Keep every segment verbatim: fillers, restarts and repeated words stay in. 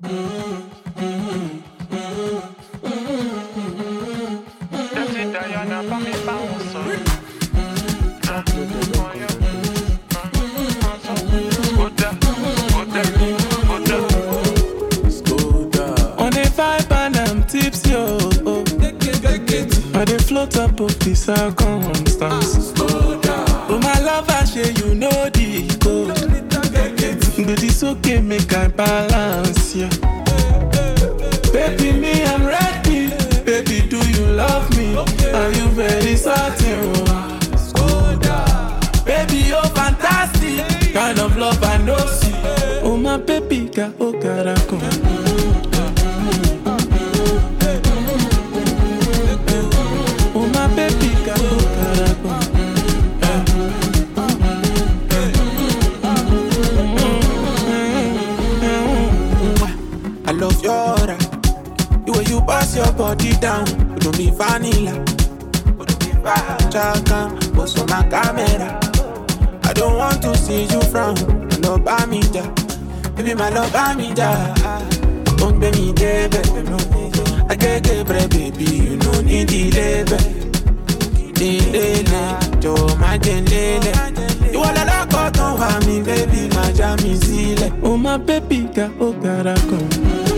Diana, pas mes parents, on a vibe and I'm tipsy, oh, oh. I dey float up of the circumstance. Oh, my lover, shey you know the code. But it's okay, make I balance, yeah. Baby, me, I'm ready. Baby, do you love me? Are you very certain? Baby, you're fantastic. Kind of love I know see. Oh, my baby, ga, oh, caracon. Oh, my baby, ga, oh, caracon. I love your aura. The way you pass your body down. You don't be vanilla. You don't be chaka. Post on my camera. I don't want to see you frown. I love Amida. Baby, my love Amida. Don't be me, baby. I get get bread, baby. You don't need the label. Delele, Joe, my delele. You wanna lock out on me, baby, my jam is zile. Oh, my baby, ga, oh, caracon.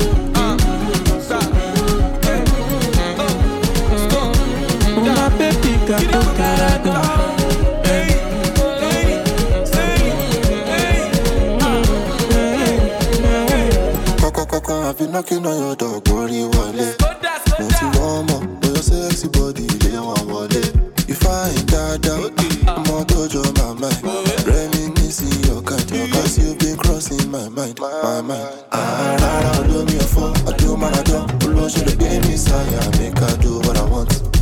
Oh, my baby, ga, oh, caracon. I've been knocking on your door, worry wale. Want you warm up, but your sexy body, they want wale. If I ain't dada, I'm on dojo my mind. Reminiscing your kind, cause you've been crossing my mind, my mind. Ah, rara, do me a fall, I do man I do. Pull on, should have gave me sire, make I do what I want.